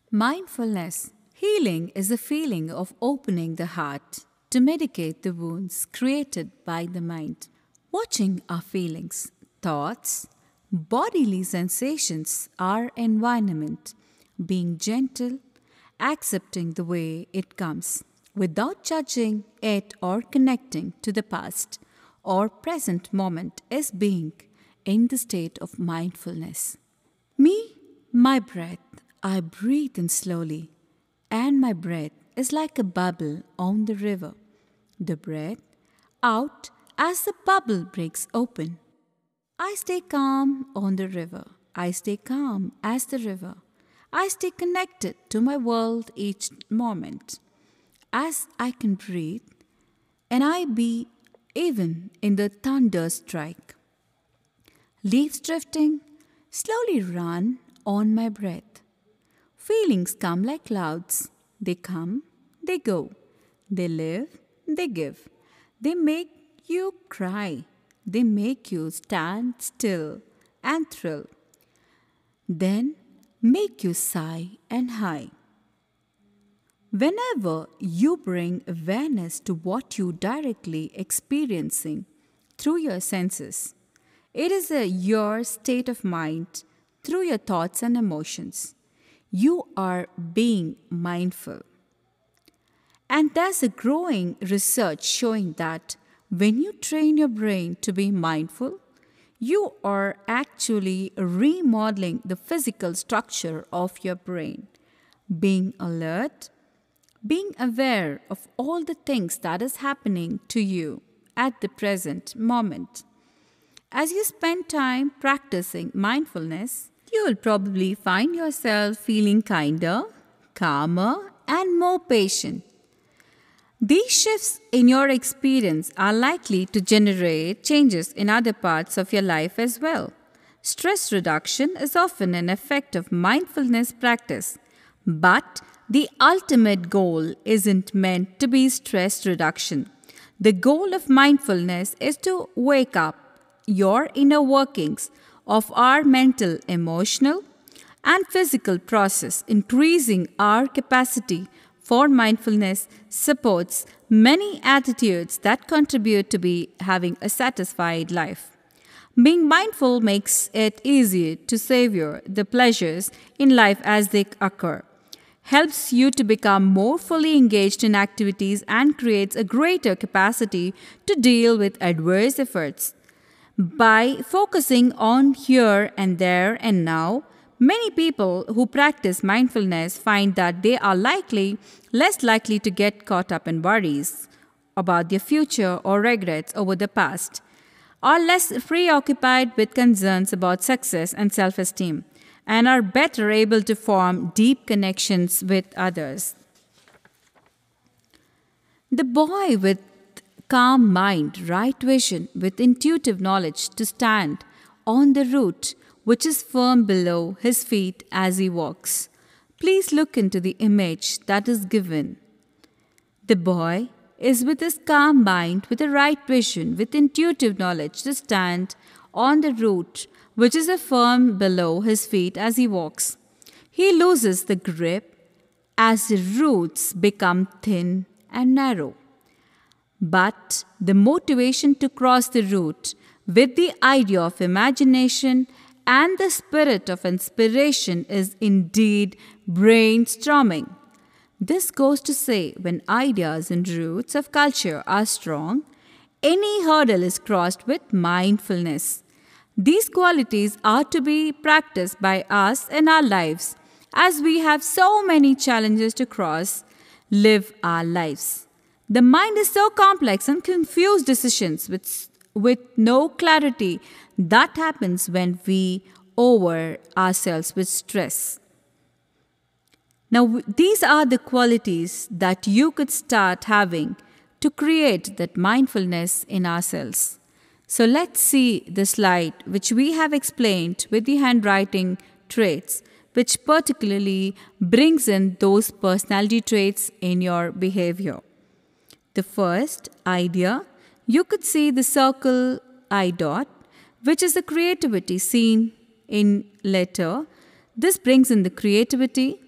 Mindfulness. Healing is the feeling of opening the heart to medicate the wounds created by the mind. Watching our feelings, thoughts, bodily sensations, our environment, being gentle, accepting the way it comes, without judging it or connecting to the past or present moment is being in the state of mindfulness. Me, my breath, I breathe in slowly, and my breath is like a bubble on the river. The breath out as the bubble breaks open. I stay calm on the river. I stay calm as the river. I stay connected to my world each moment. As I can breathe, and I be even in the thunder strike. Leaves drifting, slowly run on my breath. Feelings come like clouds. They come, they go. They live, they give. They make you cry. They make you stand still and thrill. Then make you sigh and high. Whenever you bring awareness to what you directly experiencing through your senses, it is your state of mind through your thoughts and emotions. You are being mindful. And there's a growing research showing that when you train your brain to be mindful, you are actually remodeling the physical structure of your brain. Being alert, being aware of all the things that is happening to you at the present moment. As you spend time practicing mindfulness, you will probably find yourself feeling kinder, calmer, and more patient. These shifts in your experience are likely to generate changes in other parts of your life as well. Stress reduction is often an effect of mindfulness practice, but the ultimate goal isn't meant to be stress reduction. The goal of mindfulness is to wake up your inner workings of our mental, emotional, and physical process. Increasing our capacity for mindfulness supports many attitudes that contribute to be having a satisfied life. Being mindful makes it easier to savor the pleasures in life as they occur, helps you to become more fully engaged in activities, and creates a greater capacity to deal with adverse efforts. By focusing on here and there and now, many people who practice mindfulness find that they are less likely to get caught up in worries about their future or regrets over the past, are less preoccupied with concerns about success and self-esteem, and are better able to form deep connections with others. The boy with calm mind, right vision, with intuitive knowledge to stand on the root which is firm below his feet as he walks. Please look into the image that is given. The boy is with his calm mind, with a right vision, with intuitive knowledge to stand on the root which is a firm below his feet as he walks. He loses the grip as the roots become thin and narrow. But the motivation to cross the root with the idea of imagination and the spirit of inspiration is indeed brainstorming. This goes to say, when ideas and roots of culture are strong, any hurdle is crossed with mindfulness. These qualities are to be practiced by us in our lives as we have so many challenges to cross, live our lives. The mind is so complex and confused decisions with no clarity. That happens when we over ourselves with stress. Now, these are the qualities that you could start having to create that mindfulness in ourselves. So let's see the slide which we have explained with the handwriting traits, which particularly brings in those personality traits in your behavior. The first idea, you could see the circle I dot, which is the creativity seen in letter. This brings in the creativity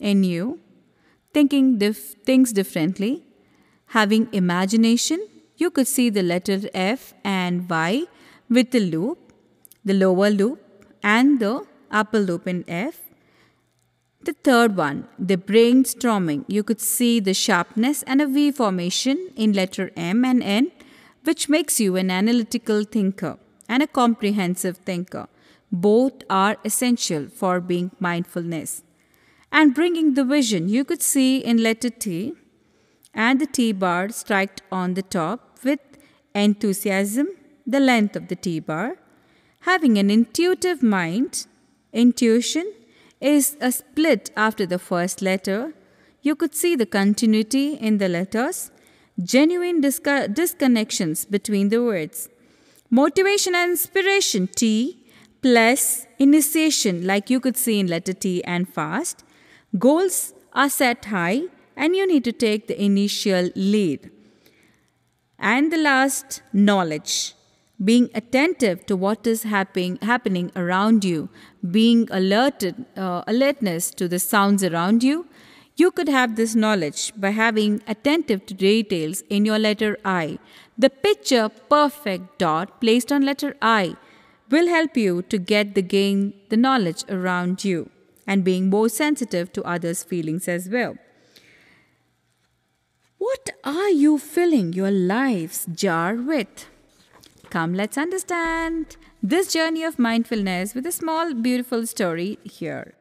in you, thinking things differently, having imagination. You could see the letter F and Y with the loop, the lower loop, and the upper loop in F. The third one, the brainstorming. You could see the sharpness and a V formation in letter M and N, which makes you an analytical thinker and a comprehensive thinker. Both are essential for being mindfulness. And bringing the vision, you could see in letter T and the T bar striked on the top with enthusiasm, the length of the T bar. Having an intuitive mind, intuition is a split after the first letter. You could see the continuity in the letters, genuine disconnections between the words. Motivation and inspiration, T, plus initiation, like you could see in letter T and fast. Goals are set high and you need to take the initial lead. And the last, knowledge. Being attentive to what is happening around you, being alertness to the sounds around you. You could have this knowledge by having attentive to details in your letter I. The picture perfect dot placed on letter I will help you to gain the knowledge around you and being more sensitive to others' feelings as well. What are you filling your life's jar with? Come, let's understand this journey of mindfulness with a small, beautiful story here.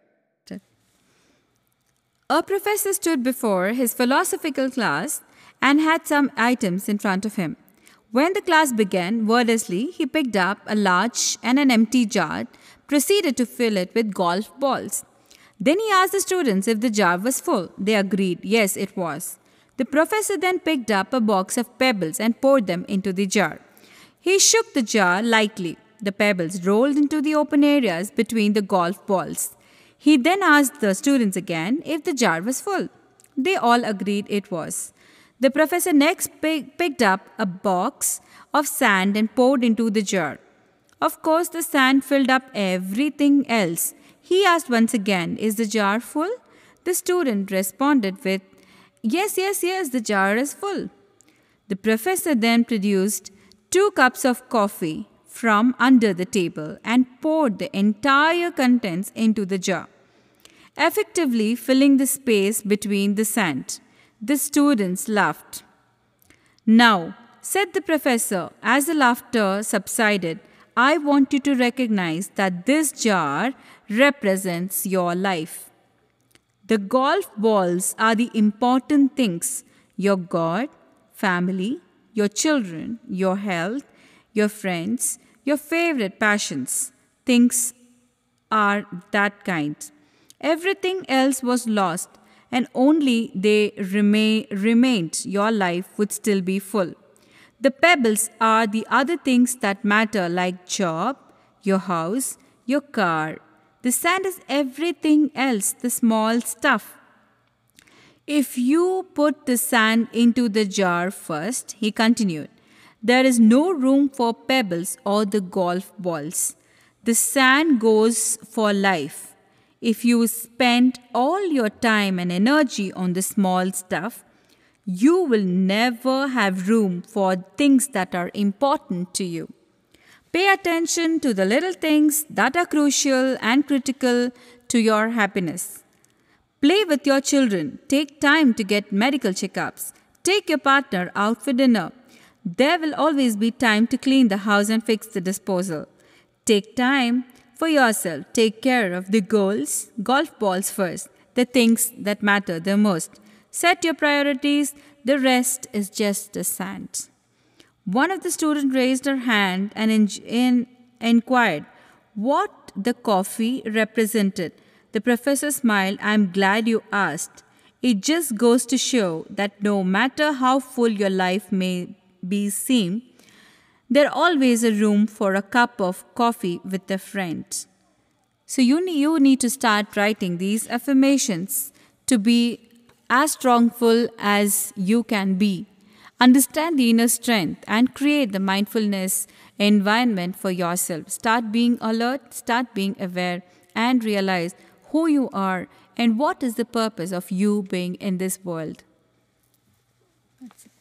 A professor stood before his philosophical class and had some items in front of him. When the class began, wordlessly, he picked up a large and an empty jar, proceeded to fill it with golf balls. Then he asked the students if the jar was full. They agreed, yes, it was. The professor then picked up a box of pebbles and poured them into the jar. He shook the jar lightly. The pebbles rolled into the open areas between the golf balls. He then asked the students again if the jar was full. They all agreed it was. The professor next picked up a box of sand and poured into the jar. Of course, the sand filled up everything else. He asked once again, is the jar full? The student responded with, yes, the jar is full. The professor then produced 2 cups of coffee from under the table and poured the entire contents into the jar, effectively filling the space between the sand. The students laughed. Now, said the professor, as the laughter subsided, I want you to recognize that this jar represents your life. The golf balls are the important things: your God, family, your children, your health, your friends, your favorite passions. Things are that kind. Everything else was lost, and only they remained. Your life would still be full. The pebbles are the other things that matter, like job, your house, your car. The sand is everything else, the small stuff. If you put the sand into the jar first, he continued, there is no room for pebbles or the golf balls. The sand goes for life. If you spend all your time and energy on the small stuff, you will never have room for things that are important to you. Pay attention to the little things that are crucial and critical to your happiness. Play with your children. Take time to get medical checkups. Take your partner out for dinner. There will always be time to clean the house and fix the disposal. Take time for yourself. Take care of the goals, golf balls first, the things that matter the most. Set your priorities. The rest is just the sand. One of the students raised her hand and inquired what the coffee represented. The professor smiled. I'm glad you asked. It just goes to show that no matter how full your life may seem, there's always a room for a cup of coffee with a friend. So you need to start writing these affirmations to be as strongful as you can be. Understand the inner strength and create the mindfulness environment for yourself. Start being alert, start being aware, and realize who you are, and what is the purpose of you being in this world. That's it.